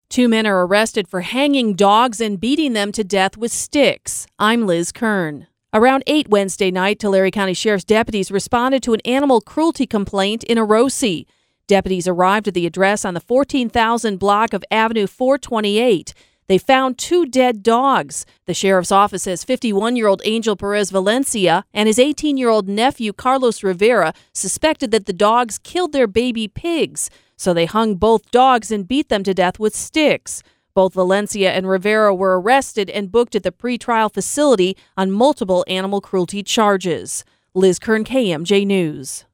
Two men are arrested for hanging dogs and beating them to death with sticks. I'm Liz Kern. Around 8 Wednesday night, Tulare County Sheriff's deputies responded to an animal cruelty complaint in Orosi. Deputies arrived at the address on the 14,000 block of Avenue 428. They found 2 dead dogs. The sheriff's office says 51-year-old Angel Perez Valencia and his 18-year-old nephew Carlos Rivera suspected that the dogs killed their baby pigs. So they hung both dogs and beat them to death with sticks. Both Valencia and Rivera were arrested and booked at the pretrial facility on multiple animal cruelty charges. Liz Kern, KMJ News.